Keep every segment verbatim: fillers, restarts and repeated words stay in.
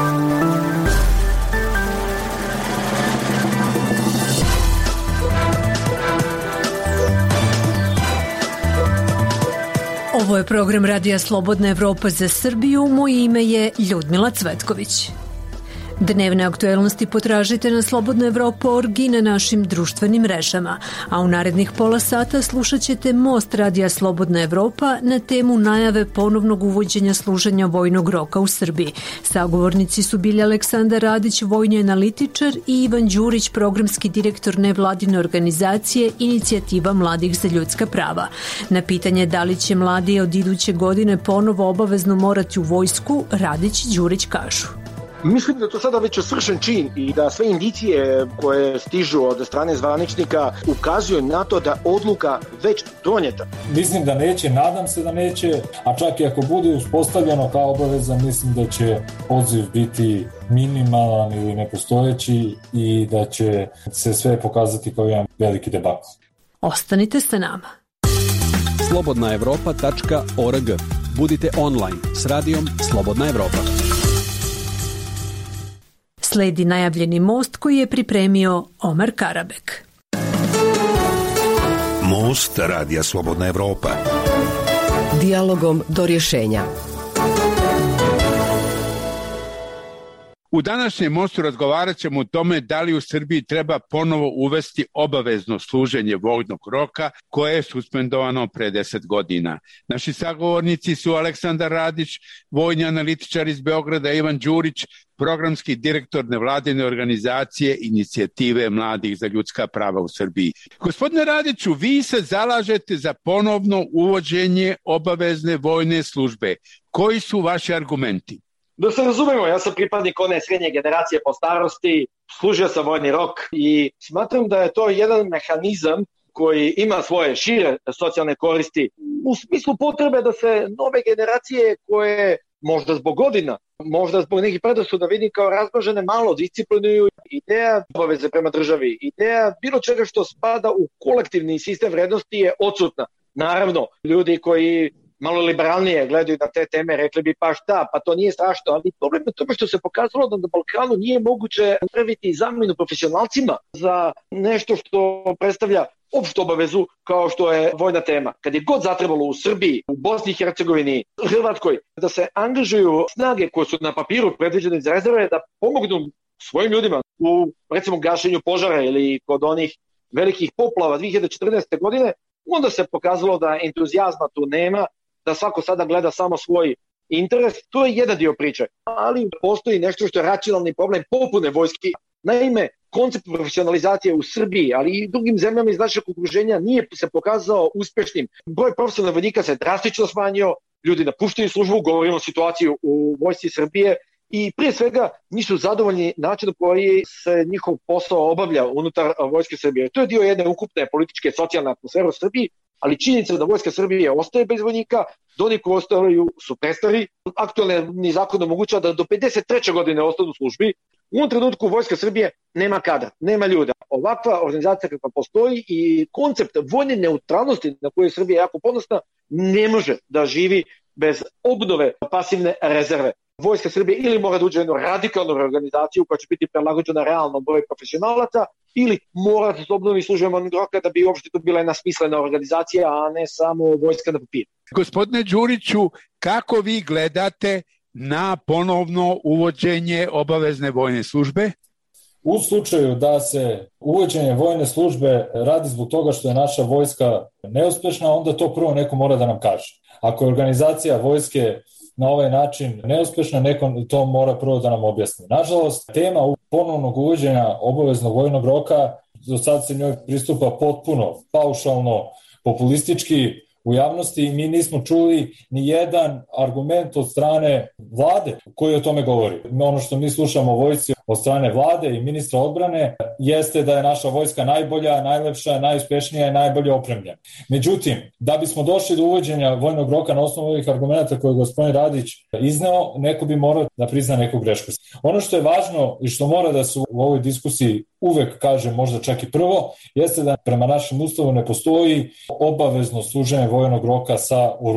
Ovo je program Radija Slobodna Evropa za Srbiju. Moje ime je Ljudmila Cvetković. Dnevne aktuelnosti potražite na slobodna evropa tačka org i na našim društvenim mrežama, a u narednih pola sata slušat ćete Most Radija Slobodna Evropa na temu najave ponovnog uvođenja služenja vojnog roka u Srbiji. Sagovornici su bili Aleksandar Radić, vojni analitičar, i Ivan Đurić, programski direktor nevladine organizacije Inicijativa mladih za ljudska prava. Na pitanje da li će mladi od iduće godine ponovo obavezno morati u vojsku, Radić i Đurić kažu: Mislim da je to sada već svršen čin i da sve indicije koje stižu od strane zvaničnika ukazuju na to da odluka već donijeta. Mislim da neće, nadam se da neće, a čak i ako bude uspostavljeno kao obaveza, mislim da će odziv biti minimalan ili nepostojeći i da će se sve pokazati kao jedan veliki debakl. Ostanite sa nama. slobodna evropa tačka org. Budite online s radijom Slobodna Evropa. Sledi najavljeni most koji je pripremio Omar Karabek. Most Radija Slobodna Evropa. Dijalogom do rješenja. U današnjem mostu razgovarat ćemo o tome da li u Srbiji treba ponovo uvesti obavezno služenje vojnog roka koje je suspendovano pre deset godina. Naši sagovornici su Aleksandar Radić, vojni analitičar iz Beograda, Ivan Đurić, programski direktor nevladine organizacije Inicijative mladih za ljudska prava u Srbiji. Gospodine Radiću, vi se zalažete za ponovno uvođenje obavezne vojne službe. Koji su vaši argumenti? Da se razumemo, ja sam pripadnik one srednje generacije po starosti, služio sam vojni rok i smatram da je to jedan mehanizam koji ima svoje šire socijalne koristi u smislu potrebe da se nove generacije koje možda zbog godina, možda zbog nekih predrasuda vidi kao razmažene, malo disciplinuju. Ideja obaveze prema državi, ideja bilo čega što spada u kolektivni sistem vrednosti je odsutna. Naravno, ljudi koji malo liberalnije gledaju na te teme, rekli bi pa šta, pa to nije strašno, ali problem je tome što se pokazalo da na Balkanu nije moguće napraviti zamenu profesionalcima za nešto što predstavlja opštu obavezu kao što je vojna tema. Kad je god zatrebalo u Srbiji, u Bosni i Hercegovini, Hrvatskoj, da se angažuju snage koje su na papiru predviđene iz rezerve da pomognu svojim ljudima u recimo gašenju požara ili kod onih velikih poplava dve hiljade četrnaeste. godine, onda se pokazalo da entuzijazma tu nema, da svako sada gleda samo svoj interes. To je jedan dio priče, ali postoji nešto što je racionalni problem popune vojski. Naime, koncept profesionalizacije u Srbiji, ali i drugim zemljama iz našeg okruženja nije se pokazao uspešnim. Broj profesionalnih vojnika se drastično smanjio, ljudi napuštaju službu, govorimo o situaciji u vojsci Srbije, i prije svega nisu zadovoljni načinom koji se njihov posao obavlja unutar vojske Srbije. To je dio jedne ukupne političke i socijalne atmosfere u Srbiji, ali činjenica da vojska Srbije ostaje bez vojnika, da oni koji ostaju su prestari. Aktualni zakon omogućava da do pedeset treće. godine ostanu u službi. U ovom trenutku vojska Srbije nema kadar, nema ljuda. Ovakva organizacija kakva postoji i koncept vojne neutralnosti na koju je Srbija jako ponosna ne može da živi bez obnove pasivne rezerve. Vojska Srbije ili mora da uđe u jednu radikalnu reorganizaciju koja će biti prilagođena realnom broju profesionalaca, ili mora da se obnovi služenje vojnog roka da bi uopšte to bila jedna smislena organizacija, a ne samo vojska na papiru. Gospodine Đuriću, kako vi gledate na ponovno uvođenje obavezne vojne službe? U slučaju da se uvođenje vojne službe radi zbog toga što je naša vojska neuspešna, onda to prvo neko mora da nam kaže. Ako je organizacija vojske na ovaj način neuspešna, neko to mora prvo da nam objasni. Nažalost, tema ponovnog uvođenja obaveznog vojnog roka, do sad se njoj pristupa potpuno paušalno, populistički u javnosti i mi nismo čuli ni jedan argument od strane vlade koji o tome govori. Ono što mi slušamo o vojsci od strane vlade i ministra odbrane jeste da je naša vojska najbolja, najlepša, najuspešnija i najbolje opremljena. Međutim, da bismo došli do uvođenja vojnog roka na osnovu ovih argumenta koje je gospodin Radić izneo, neko bi morao da prizna neku grešku. Ono što je važno i što mora da se u ovoj diskusiji uvek kaže, možda čak i prvo, jeste da prema našem ustavu ne postoji obavezno služenje vojnog roka sa oružjem.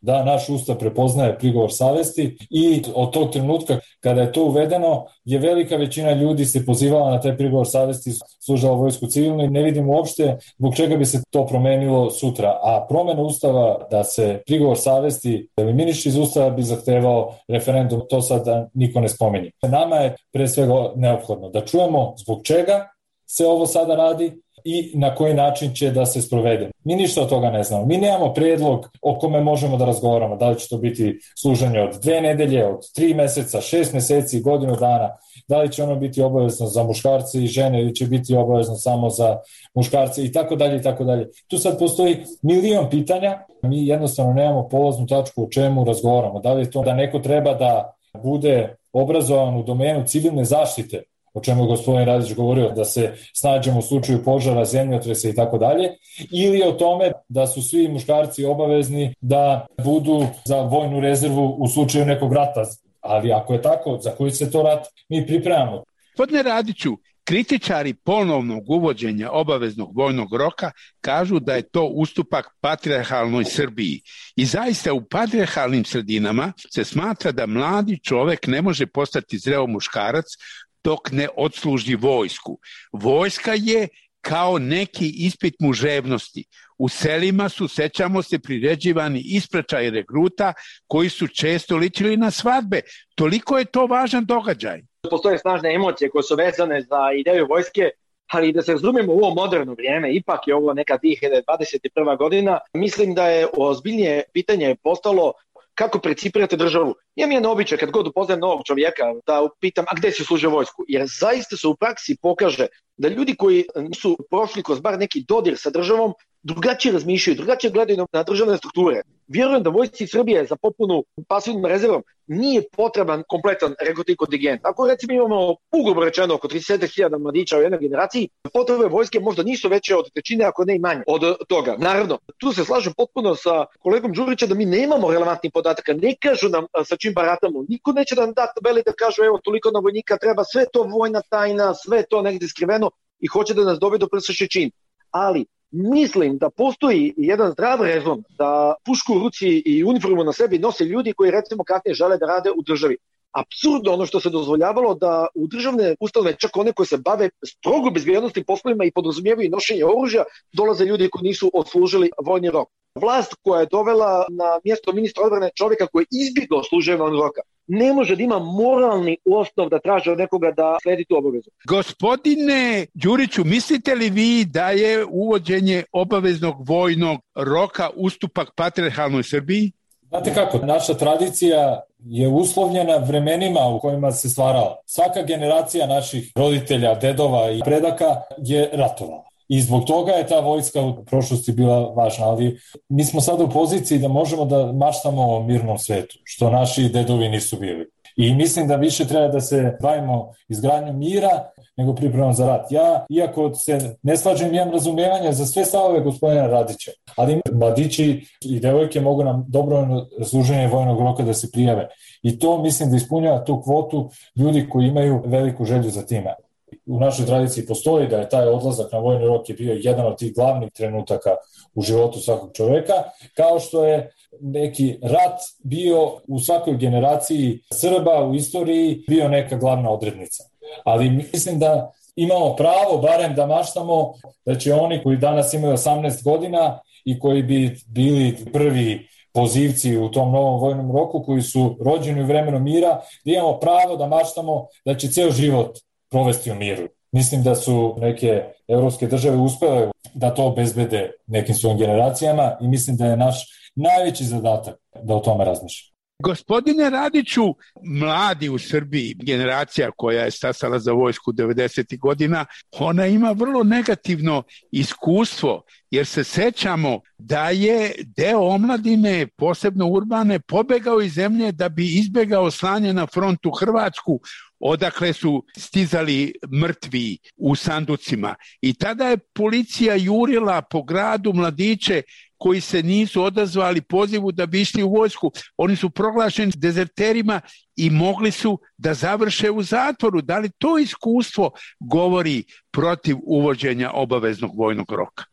da naš ustav prepoznaje prigovor savesti i od tog trenutka kada je to uvedeno je velika većina ljudi se pozivala na taj prigovor savesti, služila vojsku civilno i ne vidim uopšte zbog čega bi se to promenilo sutra. A promena ustava da se prigovor savesti eliminiše iz ustava bi zahtevao referendum, to sad niko ne spominje. Nama je pre svega neophodno da čujemo zbog čega se ovo sada radi i na koji način će da se sprovede. Mi ništa od toga ne znamo. Mi nemamo predlog o kome možemo da razgovaramo. Da li će to biti služenje od dve nedelje, od tri meseca, šest meseci, godinu dana. Da li će ono biti obavezno za muškarce i žene ili će biti obavezno samo za muškarce i tako dalje i tako dalje. Tu sad postoji milion pitanja. Mi jednostavno nemamo polaznu tačku o čemu razgovaramo. Da li je to da neko treba da bude obrazovan u domenu civilne zaštite, o čemu je gospodin Radić govorio, da se snađemo u slučaju požara, zemljotresa i tako dalje, ili o tome da su svi muškarci obavezni da budu za vojnu rezervu u slučaju nekog rata. Ali ako je tako, za koji se to rat mi pripremamo? Gospodine Radiću, kritičari ponovnog uvođenja obaveznog vojnog roka kažu da je to ustupak patrijarhalnoj Srbiji. I zaista u patrijarhalnim sredinama se smatra da mladi čovek ne može postati zreo muškarac dok ne odsluži vojsku. Vojska je kao neki ispit muževnosti. U selima su, sećamo se, priređivani ispraćaji regruta koji su često ličili na svadbe. Toliko je to važan događaj. Postoje snažne emocije koje su vezane za ideju vojske, ali da se razumemo u ovo moderno vrijeme, ipak je ovo neka dvije hiljade dvadeset prva godina, mislim da je ozbiljnije pitanje postalo kako precipirate državu. Ja mi je na običaj kad god upoznajem novog čovjeka da pitam, a gde si služio vojsku? Jer zaista se u praksi pokaže da ljudi koji nisu prošli kroz bar neki dodir sa državom drugačije razmišljaju, drugačije gledaju na državne strukture. Vjerujem da vojsci Srbije za popunu pasivnom rezervom nije potreban kompletan regrutni kontingent. Ako recimo imamo ugrubo rečeno oko trideset hiljada mladića u jednoj generaciji, potrebe vojske možda nisu veće od trećine, ako ne i manje od toga. Naravno, tu se slažem potpuno sa kolegom Đurića da mi nemamo relevantnih podataka, ne kažu nam sa čim baratamo. Niko neće da nam da tabeli da kažu evo toliko na vojnika treba, sve to vojna tajna, sve to negde skriveno i hoće da nas dovedu pred svršen čin. Ali mislim da postoji jedan zdrav rezon da pušku u ruci i uniformu na sebi nose ljudi koji recimo kasnije žele da rade u državi. Apsurdno ono što se dozvoljavalo da u državne ustanove, čak one koje se bave strogo bezbjednostim poslovima i podrazumijevaju nošenje oružja, dolaze ljudi koji nisu odslužili vojni rok. Vlast koja je dovela na mjesto ministra odbrane čovjeka koji je izbjegao služenje vojnog roka ne može da ima moralni osnov da traže od nekoga da sledi tu obavezu. Gospodine Đuriću, mislite li vi da je uvođenje obaveznog vojnog roka ustupak patrijarhalnoj Srbiji? Znate kako, naša tradicija je uslovljena vremenima u kojima se stvarala. Svaka generacija naših roditelja, dedova i predaka je ratovala. I zbog toga je ta vojska u prošlosti bila važna, ali mi smo sada u poziciji da možemo da maštamo o mirnom svetu, što naši dedovi nisu bili. I mislim da više treba da se bavimo izgradnjom mira nego pripremom za rat. Ja, iako se ne slažem, imam razumijevanja za sve stavove gospodina Radića, ali mladići i devojke mogu nam dobrovoljno služenje vojnog roka da se prijave. I to mislim da ispunjava tu kvotu ljudi koji imaju veliku želju za time. U našoj tradiciji postoji da je taj odlazak na vojni rok je bio jedan od tih glavnih trenutaka u životu svakog čoveka, kao što je neki rat bio u svakoj generaciji Srba u istoriji bio neka glavna odrednica. Ali mislim da imamo pravo barem da maštamo da će oni koji danas imaju osamnaest godina i koji bi bili prvi pozivci u tom novom vojnom roku, koji su rođeni u vremenu mira, da imamo pravo da maštamo da će ceo život provesti u miru. Mislim da su neke evropske države uspele da to obezbede nekim svojim generacijama i mislim da je naš najveći zadatak da o tome razmišljamo. Gospodine Radiću, mladi u Srbiji, generacija koja je stasala za vojsku devedesetih godina, ona ima vrlo negativno iskustvo, jer se sećamo da je deo omladine, posebno urbane, pobegao iz zemlje da bi izbegao slanje na front u Hrvatsku, odakle su stizali mrtvi u sanducima. I tada je policija jurila po gradu mladiće koji se nisu odazvali pozivu da bi išli u vojsku. Oni su proglašeni dezerterima i mogli su da završe u zatvoru. Da li to iskustvo govori protiv uvođenja obaveznog vojnog roka?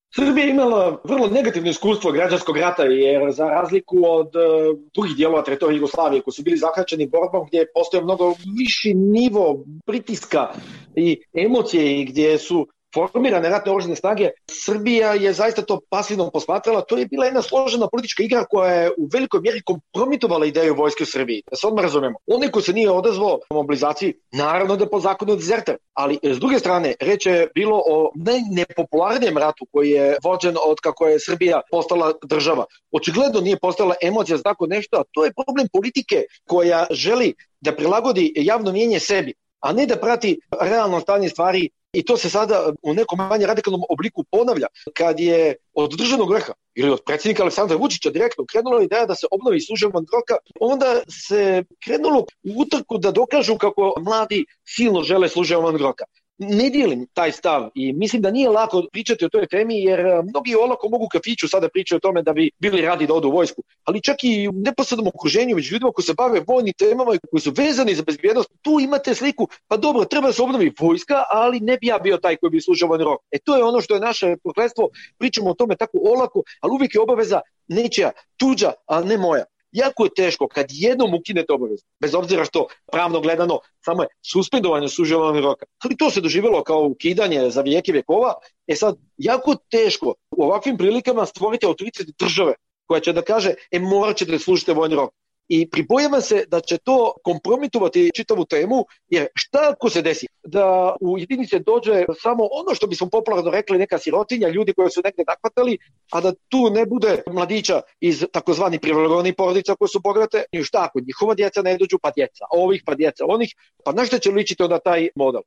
Srbija je imala vrlo negativno iskustvo građanskog rata, jer za razliku od uh, drugih dijelova teritorije Jugoslavije koji su bili zahvaćeni borbom gdje je postojao mnogo viši nivo pritiska i emocije i gdje su formirane ratne oružane snage, Srbija je zaista to pasivno posmatrala. To je bila jedna složena politička igra koja je u velikoj mjeri kompromitovala ideju vojske u Srbiji. Da se odmah razumemo. Onaj ko se nije odazvao mobilizaciji, naravno da po zakonu dezerter. Ali s druge strane, reč je bilo o najnepopularnijem ratu koji je vođen od kako je Srbija postala država. Očigledno nije postala emocija za tako nešto, a to je problem politike koja želi da prilagodi javno mnijenje sebi, a ne da prati realno stanje stvari. I to se sada u nekom manje radikalnom obliku ponavlja. Kad je od državnog vrha ili od predsjednika Aleksandra Vučića direktno krenula ideja da se obnovi služba roka, onda se krenulo u utrku da dokažu kako mladi silno žele služba roka. Ne dijelim taj stav i mislim da nije lako pričati o toj temi, jer mnogi olako mogu u kafiću sada pričati o tome da bi bili radi da odu u vojsku, ali čak i u neposrednom okruženju među ljudima koji se bave vojnim temama i koji su vezani za bezbjednost, tu imate sliku, pa dobro, treba da se obnovi vojska, ali ne bi ja bio taj koji bi služio vojni rok. E to je ono što je naše prokletstvo, pričamo o tome tako olako, ali uvijek je obaveza nečija, tuđa, a ne moja. Jako je teško kad jednom ukinete obavezu, bez obzira što pravno gledano samo je suspendovanje služenja roka. Ali to se doživjelo kao ukidanje za vijeke vjekova. E sad, jako teško u ovakvim prilikama stvoriti autoritet države koja će da kaže, e morat ćete da služite vojni rok. I pribojavam se da će to kompromitovati čitavu temu, jer šta ako se desi? Da u jedinice dođe samo ono što bismo popularno rekli neka sirotinja, ljudi koji su negdje nakvatali, a da tu ne bude mladića iz takozvani privilegovanih porodica koje su bogate, i šta ako njihova djeca ne dođu, pa djeca ovih, pa djeca onih, pa na što će ličiti onda taj model?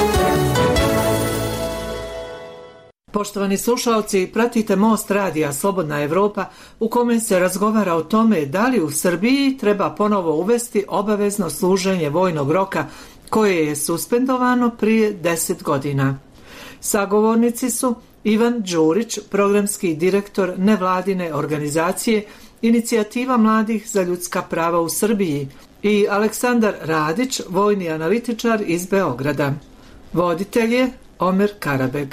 Poštovani slušalci, pratite Most radija Slobodna Evropa u kome se razgovara o tome da li u Srbiji treba ponovo uvesti obavezno služenje vojnog roka koje je suspendovano prije deset godina. Sagovornici su Ivan Đurić, programski direktor nevladine organizacije Inicijativa mladih za ljudska prava u Srbiji, i Aleksandar Radić, vojni analitičar iz Beograda. Voditelj je Omer Karabeg.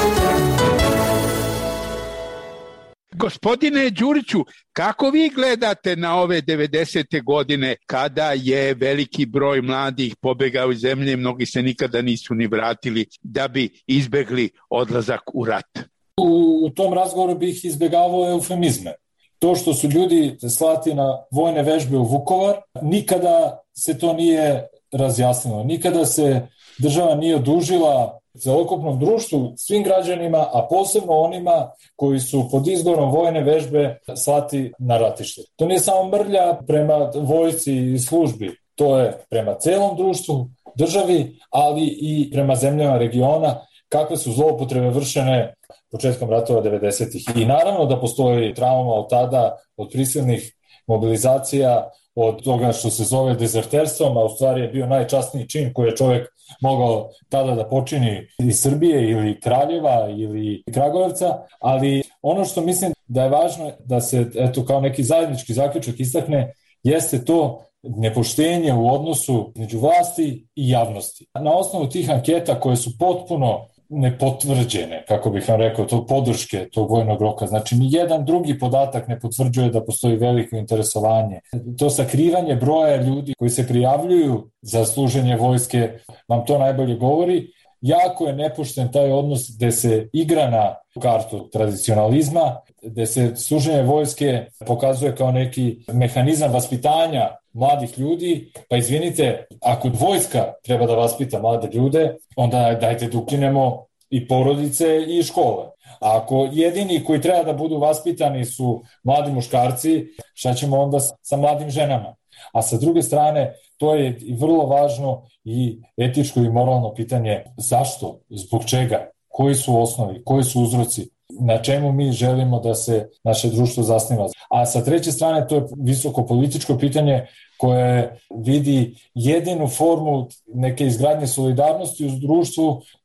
Gospodine Đuriću, kako vi gledate na ove devedesete godine kada je veliki broj mladih pobegao iz zemlje, mnogi se nikada nisu ni vratili da bi izbegli odlazak u rat? U, u tom razgovoru bih izbegavao eufemizme. To što su ljudi slati na vojne vežbe u Vukovar, nikada se to nije razjasnilo. Nikada se država nije odužila celokupnom društvu, svim građanima, a posebno onima koji su pod izgovorom vojne vežbe slati na ratište. To nije samo mrlja prema vojsci i službi, to je prema celom društvu, državi, ali i prema zemljama regiona, kakve su zloupotrebe vršene početkom ratova devedesetih. I naravno da postoji trauma od tada, od prisilnih mobilizacija, od toga što se zove dezerterstvom, a u stvari je bio najčasniji čin koji je čovjek mogao tada da počini iz Srbije ili Kraljeva ili Kragujevca, ali ono što mislim da je važno da se eto kao neki zajednički zaključak istakne jeste to nepoštenje u odnosu među vlasti i javnosti. Na osnovu tih anketa koje su potpuno nepotvrđene, kako bih vam rekao, to podrške tog vojnog roka. Znači, ni jedan drugi podatak ne potvrđuje da postoji veliko interesovanje. To sakrivanje broja ljudi koji se prijavljuju za služenje vojske vam to najbolje govori. Jako je nepošten taj odnos gde se igra na kartu tradicionalizma, gde se služenje vojske pokazuje kao neki mehanizam vaspitanja mladih ljudi, pa izvinite, ako vojska treba da vaspita mlade ljude, onda dajte da ukinemo i porodice i škole. A ako jedini koji treba da budu vaspitani su mladi muškarci, šta ćemo onda sa mladim ženama? A sa druge strane, to je vrlo važno i etičko i moralno pitanje zašto, zbog čega, koji su osnovi, koji su uzroci, na čemu mi želimo da se naše društvo zasniva. A sa treće strane, to je visoko političko pitanje koje vidi jedinu formu neke izgradnje solidarnosti u društvu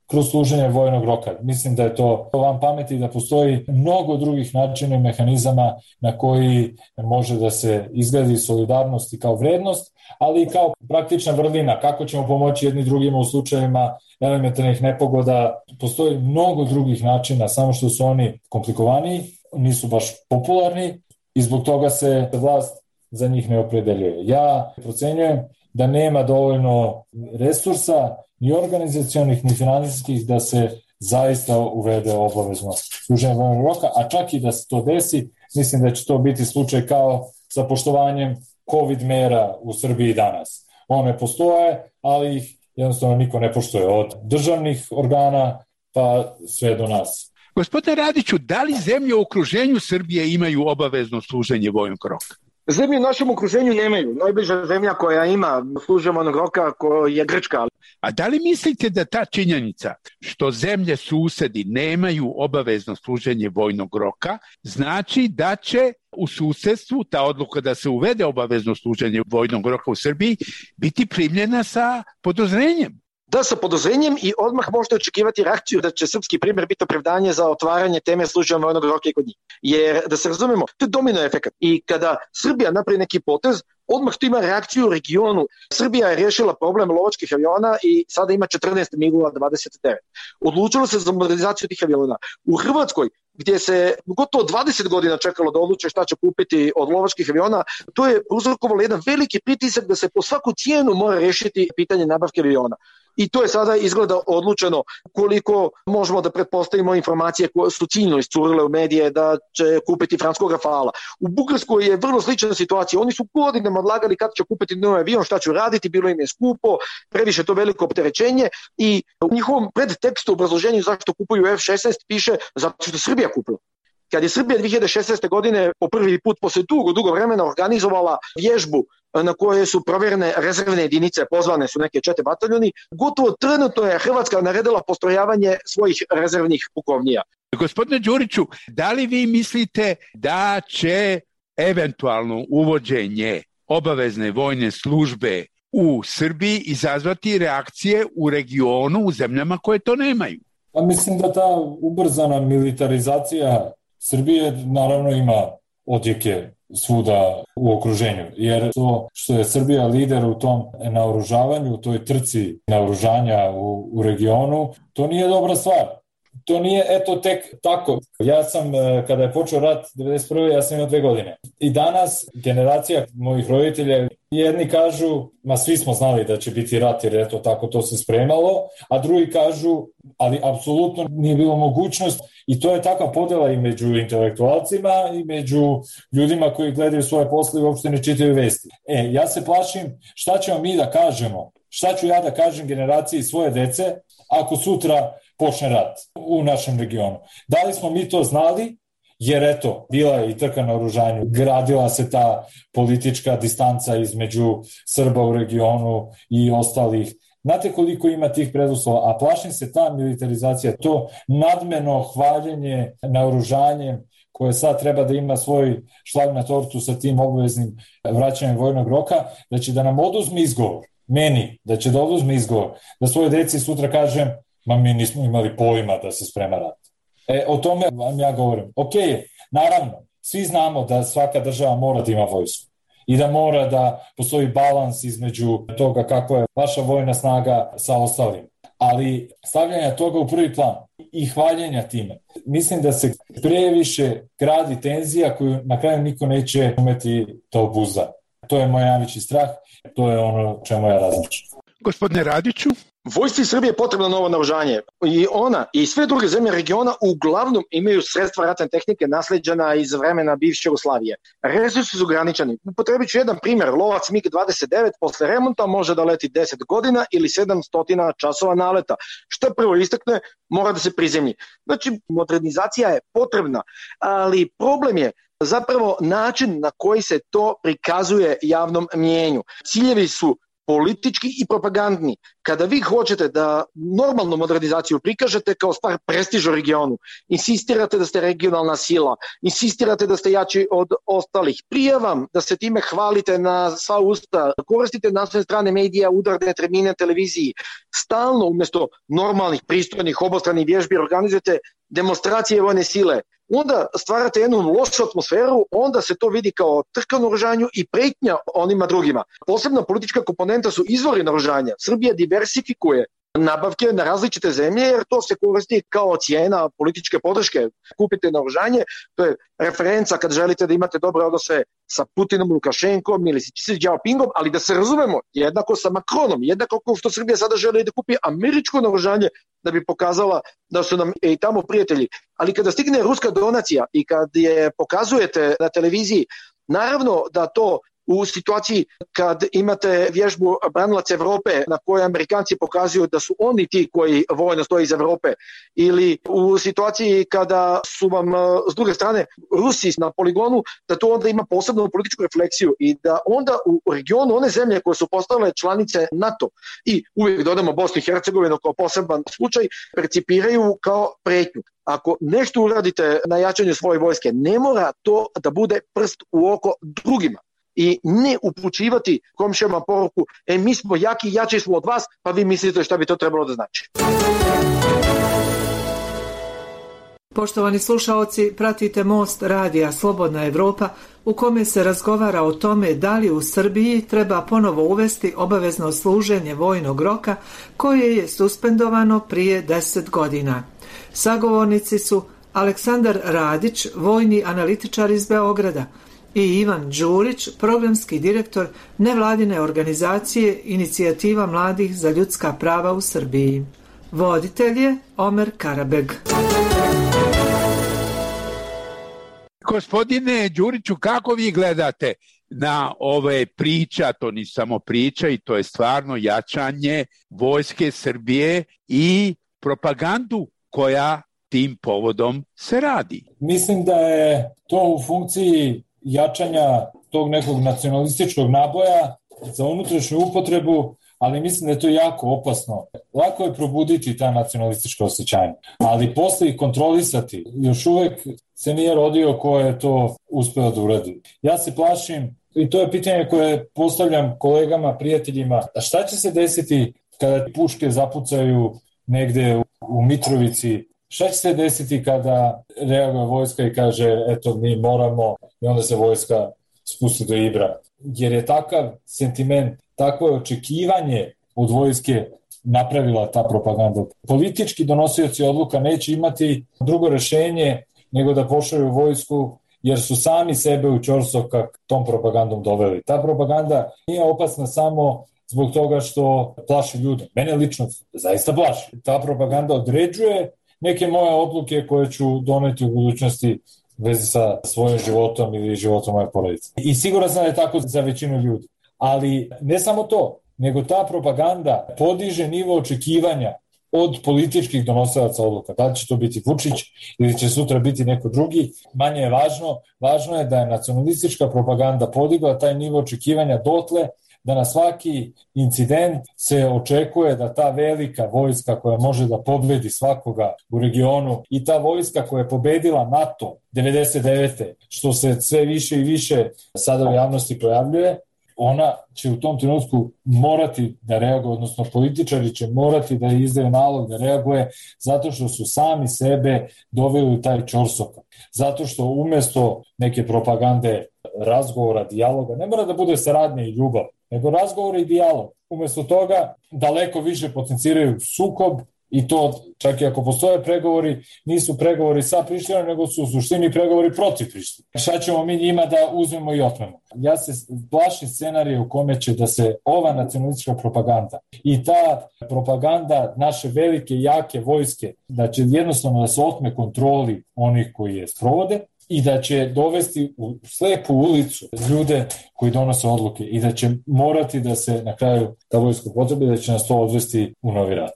kroz služenje vojnog roka. Mislim da je to vam pameti da postoji mnogo drugih načina i mehanizama na koji može da se izgradi solidarnost i kao vrednost, ali i kao praktična vrlina, kako ćemo pomoći jedni drugima u slučajevima elementarnih nepogoda. Postoji mnogo drugih načina, samo što su oni komplikovaniji, nisu baš popularni i zbog toga se vlast za njih ne opredeljuje. Ja procenjujem da nema dovoljno resursa, ni organizacionih, ni finansijskih, da se zaista uvede obavezno služenje vojnog roka, a čak i da se to desi, mislim da će to biti slučaj kao sa poštovanjem COVID mera u Srbiji danas. One postoje, ali ih jednostavno niko ne poštuje, od državnih organa pa sve do nas. Gospodine Radiću, da li zemlje u okruženju Srbije imaju obavezno služenje vojnog roka? Zemlje u našem okruženju nemaju. Najbliža zemlja koja ima služenje vojnog roka je Grčka. A da li mislite da ta činjenica što zemlje susedi nemaju obavezno služenje vojnog roka znači da će u susedstvu ta odluka da se uvede obavezno služenje vojnog roka u Srbiji biti primljena sa podozrenjem? Da, sa podozrenjem i odmah možete očekivati reakciju da će srpski primjer biti opravdanje za otvaranje teme služenja vojnog roka i kod njih. Jer, da se razumemo, to je domino efekat. I kada Srbija napravi neki potez, odmah to ima reakciju u regionu. Srbija je riješila problem lovačkih aviona i sada ima četrnaest migova dvadeset devet. Odlučilo se za modernizaciju tih aviona. U Hrvatskoj, gdje se gotovo dvadeset godina čekalo da odluče šta će kupiti od lovačkih aviona, to je uzrokovalo jedan veliki pritisak da se po svaku cijenu mora riješiti pitanje nabavke aviona. I to je sada izgleda odlučeno. Koliko možemo da pretpostavimo informacije koje su ciljno iscurile u medije da će kupiti francuskog Rafala. U Bugarskoj je vrlo slična situacija. Oni su godinama odlagali kad će kupiti novi avion, šta će raditi, bilo im je skupo, previše to veliko opterećenje i u njihovom predtekstu obrazloženju zašto kupuju F šesnaest piše zato što Srbija kupila. Kad je Srbija dve hiljade šesnaeste. godine po prvi put posle dugo, dugo vremena organizovala vježbu na koje su provjerene rezervne jedinice, pozvane su neke čete bataljoni, gotovo trenutno je Hrvatska naredila postrojavanje svojih rezervnih pukovnija. Gospodine Đuriću, da li vi mislite da će eventualno uvođenje obavezne vojne službe u Srbiji izazvati reakcije u regionu, u zemljama koje to nemaju? Pa mislim da ta ubrzana militarizacija Srbije naravno ima odjeke svuda u okruženju, jer to što je Srbija lider u tom naoružavanju, u toj trci naoružanja u, u regionu, to nije dobra stvar. To nije eto tek tako. Ja sam, kada je počeo rat devedeset prve. ja sam imao dve godine. I danas generacija mojih roditelja, jedni kažu, ma svi smo znali da će biti rat jer eto tako to se spremalo, a drugi kažu, ali apsolutno nije bilo mogućnost i to je takva podela i među intelektualcima i među ljudima koji gledaju svoje posle i uopšte ne čitaju vesti. E, ja se plašim šta ćemo mi da kažemo, šta ću ja da kažem generaciji svoje dece ako sutra počne rat u našem regionu. Da li smo mi to znali? Jer eto, bila je i trka na oružanju, gradila se ta politička distanca između Srba u regionu i ostalih. Znate koliko ima tih preduslova, a plašim se ta militarizacija, to nadmeno hvaljenje naoružanjem koje sad treba da ima svoj šlag na tortu sa tim obaveznim vraćanjem vojnog roka, da će da nam oduzme izgovor, meni, da će da oduzme izgovor, da svoje deci sutra kažem, ma mi nismo imali pojma da se sprema rat. E, o tome vam ja govorim. Ok, naravno, svi znamo da svaka država mora da ima vojsku i da mora da postoji balans između toga kako je vaša vojna snaga sa ostalim. Ali stavljanja toga u prvi plan i hvaljenja time, mislim da se previše gradi tenzija koju na kraju niko neće umeti da obuzda. To je moj najveći strah, to je ono čemu ja različim. Gospodine Radiću? Vojsci Srbije je potrebno novo naoružanje i ona i sve druge zemlje regiona uglavnom imaju sredstva ratne tehnike nasleđena iz vremena bivše Jugoslavije. Resursi su ograničeni. Potrebit ću jedan primjer. Lovac mig dvadeset devet posle remonta može da leti deset godina ili sedamsto časova naleta. Šta prvo istakne, mora da se prizemlji. Znači, modernizacija je potrebna, ali problem je zapravo način na koji se to prikazuje javnom mnijenju. Ciljevi su politički i propagandni. Kada vi hoćete da normalnu modernizaciju prikažete kao stvar prestiža u regionu, insistirate da ste regionalna sila, insistirate da ste jači od ostalih, prije vam da se time hvalite na sva usta, koristite naslovne strane medija, udarne termine televiziji, stalno umjesto normalnih, pristojnih, obostranih vježbi organizujete demonstracije vojne sile, onda stvarate jednu lošu atmosferu, onda se to vidi kao trka na oružanju i pretnja onima drugima. Posebna politička komponenta su izvori naoružanja. Srbija diversifikuje nabavke na različite zemlje jer to se koristi kao cijena političke podrške. Kupite naoružanje, to je referenca kad želite da imate dobre odnose sa Putinom, Lukašenkom ili s Xi Jinpingom, ali da se razumemo, jednako sa Macronom, jednako kao što Srbija sada želi da kupi američko naoružanje da bi pokazala da su nam i tamo prijatelji. Ali kada stigne ruska donacija i kad je pokazujete na televiziji, naravno da to u situaciji kad imate vježbu branilac Evrope na kojoj Amerikanci pokazuju da su oni ti koji vojno stoje iz Evrope, ili u situaciji kada su vam s druge strane Rusi na poligonu, da to onda ima posebnu političku refleksiju i da onda u regionu one zemlje koje su postale članice NATO i uvijek dodamo Bosnu i Hercegovinu kao poseban slučaj, percipiraju kao pretnju. Ako nešto uradite na jačanju svoje vojske, ne mora to da bude prst u oko drugima. I ne upućivati komšijama poruku, e mi smo jaki, jači smo od vas, pa vi mislite šta bi to trebalo da znači. Poštovani slušaoci, pratite Most radija Slobodna Evropa u kome se razgovara o tome da li u Srbiji treba ponovo uvesti obavezno služenje vojnog roka koje je suspendovano prije deset godina. Sagovornici su Aleksandar Radić, vojni analitičar iz Beograda, i Ivan Đurić, programski direktor nevladine organizacije Inicijativa mladih za ljudska prava u Srbiji. Voditelj je Omer Karabeg. Gospodine Đuriću, kako vi gledate na ove priča, to ni samo priča i to je stvarno jačanje vojske Srbije i propagandu koja tim povodom se radi? Mislim da je to u funkciji jačanja tog nekog nacionalističkog naboja za unutrašnju upotrebu, ali mislim da je to jako opasno. Lako je probuditi ta nacionalistička osjećanja, ali posle ih kontrolisati. Još uvek se nije rodio ko je to uspeo da uradi. Ja se plašim, i to je pitanje koje postavljam kolegama, prijateljima, a šta će se desiti kada puške zapucaju negde u Mitrovici? Šta će se desiti kada reaguje vojska i kaže eto mi moramo, i onda se vojska spusti do Ibra? Jer je takav sentiment, takvo je očekivanje od vojske napravila ta propaganda. Politički donosioci odluka neće imati drugo rešenje nego da pošalju vojsku jer su sami sebe u ćorsokak tom propagandom doveli. Ta propaganda nije opasna samo zbog toga što plaši ljude. Mene lično zaista plaši. Ta propaganda određuje neke moje odluke koje ću doneti u budućnosti vezi sa svojim životom ili životom moje porodice. I sigurno sam da je tako za većinu ljudi. Ali ne samo to, nego ta propaganda podiže nivo očekivanja od političkih donosilaca odluka. Da li će to biti Vučić ili će sutra biti neko drugi, manje je važno. Važno je da je nacionalistička propaganda podigla taj nivo očekivanja dotle da na svaki incident se očekuje da ta velika vojska koja može da pobedi svakoga u regionu i ta vojska koja je pobedila NATO devedeset devete što se sve više i više sada u javnosti pojavljuje, ona će u tom trenutku morati da reaguje, odnosno političari će morati da izdaju nalog da reaguje zato što su sami sebe doveli u taj ćorsokak. Zato što umesto neke propagande, razgovora, dijaloga, ne mora da bude saradnja i ljubav, nego razgovor i dijalog. Umesto toga daleko više potenciraju sukob i to čak i ako postoje pregovori, nisu pregovori sa Prištinom, nego su u suštini pregovori protiv Prištine. Šta ćemo mi njima da uzmemo i otmemo? Ja se plašim scenarije u kome će da se ova nacionalistička propaganda i ta propaganda naše velike, jake vojske, da će jednostavno da se otme kontroli onih koji je sprovode, i da će dovesti u slepu ulicu ljude koji donose odluke i da će morati da se na kraju ta vojska potrebi, da će nas to odvesti u novi rat.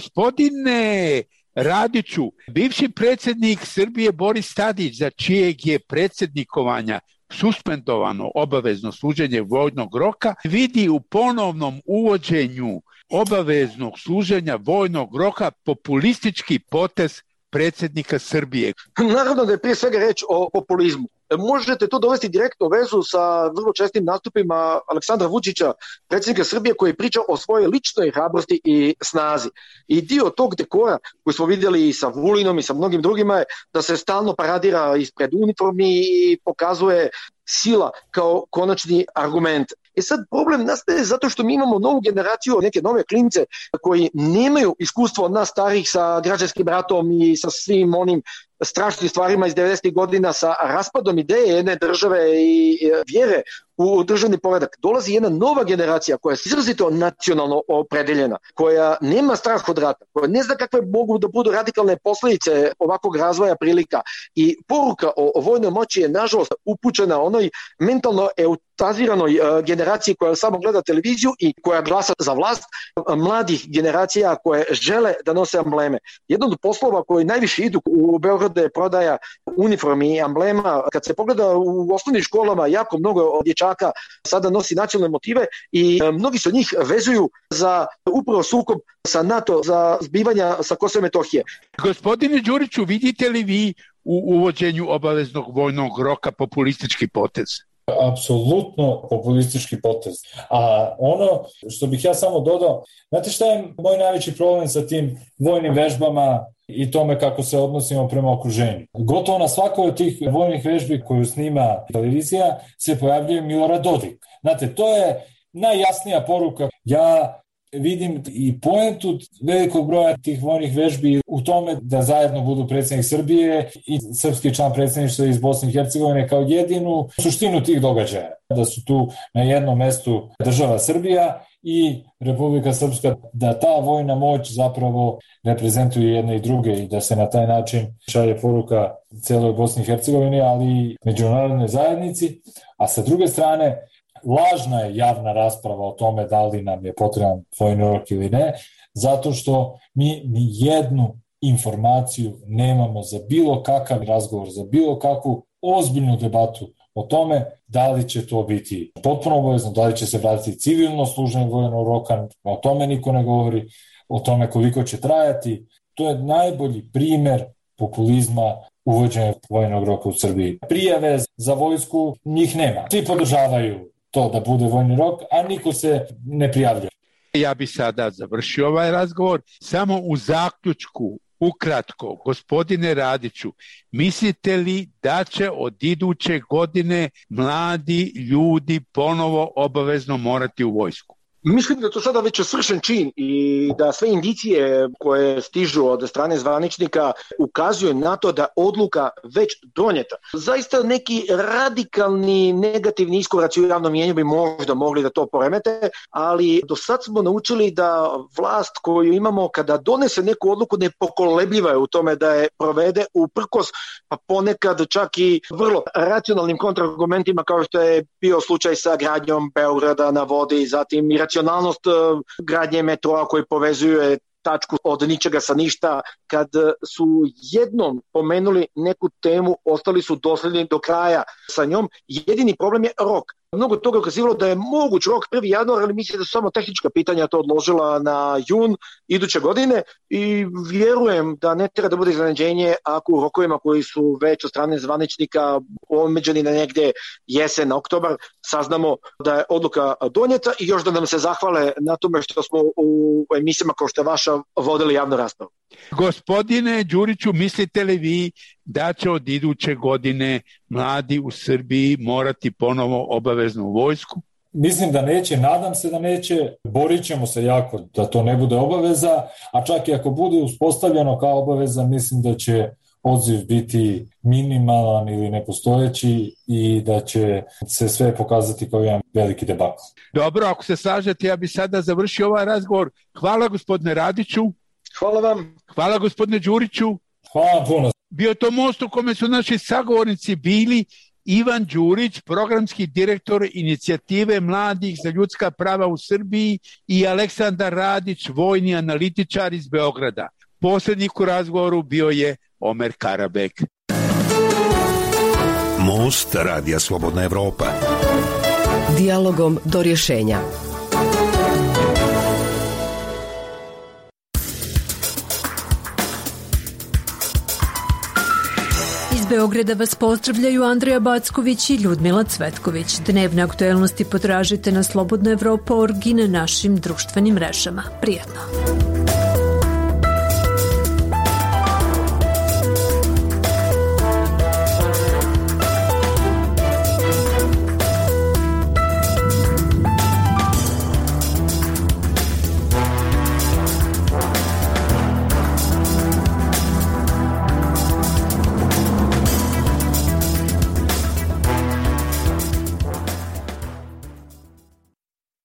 Gospodine Radiću, bivši predsjednik Srbije Boris Tadić, za čijeg je predsjednikovanja suspendovano obavezno služenje vojnog roka vidi u ponovnom uvođenju obaveznog služenja vojnog roka populistički potez predsjednika Srbije? Naravno da je prije svega reč o populizmu. Možete to dovesti direktno vezu sa vrlo čestim nastupima Aleksandra Vučića, predsjednika Srbije, koji priča o svojoj ličnoj hrabrosti i snazi. I dio tog dekora koji smo vidjeli i sa Vulinom i sa mnogim drugima je da se stalno paradira ispred uniformi i pokazuje sila kao konačni argument. E sad problem nastaje zato što mi imamo novu generaciju, neke nove klince koji nemaju iskustvo od nas starih sa građanskim ratom i sa svim onim strašnim stvarima iz devedesetih godina, sa raspadom ideje jedne države i vjere u državni poredak. Dolazi jedna nova generacija koja je izrazito nacionalno opredeljena, koja nema strah od rata, koja ne zna kakve mogu da budu radikalne posljedice ovakvog razvoja prilika. I poruka o, o vojnoj moći je nažalost upućena onoj mentalno eutaziranoj uh, generaciji koja samo gleda televiziju i koja glasa za vlast, uh, mladih generacija koje žele da nose ambleme. Jedan od poslova koji najviše idu u Beogradu je prodaja uniformi i amblema. Kad se pogleda u osnovnim školama, jako mnogo dječaka sada nosi nacionalne motive i uh, mnogi se od njih vezuju za upravo sukob sa NATO, za zbivanja sa Kosova i Metohije. Gospodine Đuriću, vidite li vi u uvođenju obaveznog vojnog roka populistički potez? Apsolutno populistički potez. A ono što bih ja samo dodao, znate šta je moj najveći problem sa tim vojnim vežbama i tome kako se odnosimo prema okruženju? Gotovo na svakoj od tih vojnih vežbi koju snima televizija se pojavljuje Milorad Dodik. Znate, to je najjasnija poruka. Ja vidim i poentu velikog broja tih vojnih vežbi u tome da zajedno budu predsjednik Srbije i srpski član predsjedništva iz Bosne i Hercegovine kao jedinu suštinu tih događaja. Da su tu na jednom mestu država Srbija i Republika Srpska, da ta vojna moć zapravo reprezentuje jedne i druge i da se na taj način šalje poruka celoj Bosni i Hercegovini, ali i međunarodnoj zajednici. A sa druge strane, lažna je javna rasprava o tome da li nam je potreban vojni rok ili ne, zato što mi ni jednu informaciju nemamo za bilo kakav razgovor, za bilo kakvu ozbiljnu debatu o tome da li će to biti potpuno obavezno, da li će se vratiti civilno služenje vojnog roka, o tome niko ne govori, o tome koliko će trajati. To je najbolji primer populizma uvođenja vojnog roka u Srbiji. Prijave za vojsku njih nema. Svi podržavaju to da bude vojni rok, a niko se ne prijavlja. Ja bi sada završio ovaj razgovor. Samo u zaključku, ukratko, gospodine Radiću, mislite li da će od iduće godine mladi ljudi ponovo obavezno morati u vojsku? Mislim da to sada već svršen čin i da sve indicije koje stižu od strane zvaničnika ukazuju na to da odluka već donijeta. Zaista neki radikalni negativni iskoraci u javnom mjenju bi možda mogli da to poremete, ali do sad smo naučili da vlast koju imamo kada donese neku odluku nepokolebljiva je u tome da je provede uprkos, pa ponekad čak i vrlo racionalnim kontraargumentima kao što je bio slučaj sa gradnjom Beograda na vodi, zatim i racionalnost gradnje metroa koji povezuje tačku od ničega sa ništa. Kad su jednom pomenuli neku temu, ostali su dosledni do kraja sa njom. Jedini problem je rok. Mnogo toga ukazivalo da je moguć rok prvi januar, ali mislim da su samo tehnička pitanja to odložila na jun iduće godine i vjerujem da ne treba da bude iznenađenje ako u rokovima koji su već od strane zvaničnika omeđeni na negde jesen, oktobar, saznamo da je odluka donijeta i još da nam se zahvale na tome što smo u emisijama kao što je vaša vodili javnu raspravu. Gospodine Đuriću, mislite li vi da će od iduće godine mladi u Srbiji morati ponovo obaveznu vojsku? Mislim da neće, nadam se da neće, borit ćemo se jako da to ne bude obaveza, a čak i ako bude uspostavljeno kao obaveza, mislim da će odziv biti minimalan ili nepostojeći i da će se sve pokazati kao jedan veliki debakl. Dobro, ako se slažete, ja bi sada završio ovaj razgovor. Hvala gospodine Radiću. Hvala vam. Hvala gospodine Đuriću. Hvala puno. Bio to most u kome su naši sagovornici bili Ivan Đurić, programski direktor inicijative mladih za ljudska prava u Srbiji i Aleksandar Radić, vojni analitičar iz Beograda. Poslednjik u razgovoru bio je Omer Karabek. Most Radija Slobodna Evropa. Dijalogom do rješenja. Iz Beograda vas pozdravljaju Andreja Backović i Ljudmila Cvetković. Dnevne aktuelnosti potražite na slobodna evropa org i na našim društvenim mrežama. Prijatno!